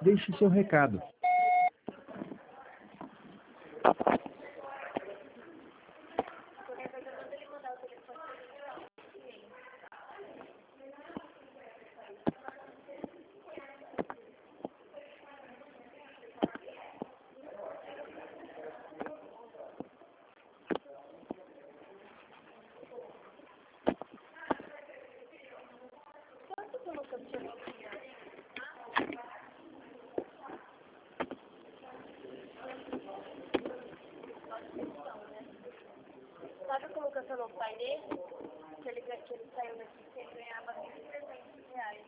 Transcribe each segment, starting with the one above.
Deixe seu recado. Sabe como que eu falou o pai dele? Que ele saiu daqui que ele ganhava R$ 1.300.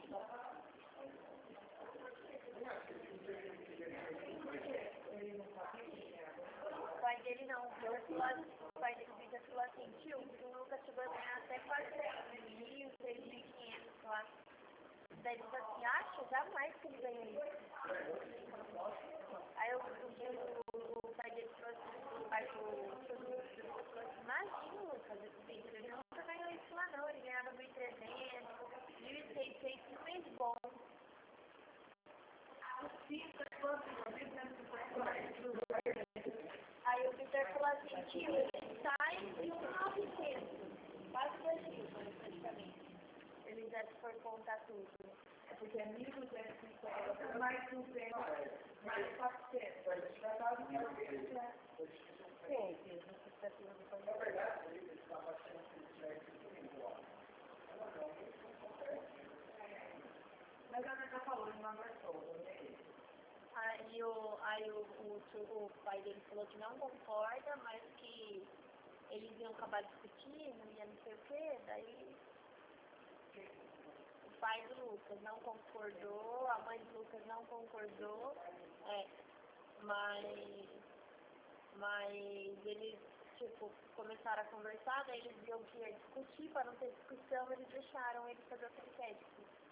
O pai dele não, o pai dele falou assim, tio, o Lucas chegou a ganhar até quase 3.000, 3.500 lá. Daí ele falou assim, acha? Jamais que ele ganhou isso. Aí o pai dele falou assim, o pai do Lucas falou assim, imagina, Lucas, ele nunca ganhou isso lá não, ele ganhava 1.300, 1.600 no mês bom. Aí o Vitor falou assim, tio, ele sai de 1.900, quase 2.000, praticamente. Ele já se for contar tudo. É porque é 1.250, mais 200, mais 400. A gente vai dar 1.200, né? Sim, expectativa do país. Na verdade, ele está baixando mas ela já falou de uma pessoa, né? Aí o pai dele falou que não concorda, mas que eles iam acabar discutindo, ia não sei o que, daí o pai do Lucas não concordou, a mãe do Lucas não concordou, mas eles, tipo, começaram a conversar, daí eles viam que ia discutir, para não ter discussão, eles deixaram ele fazer o que ele quer, tipo.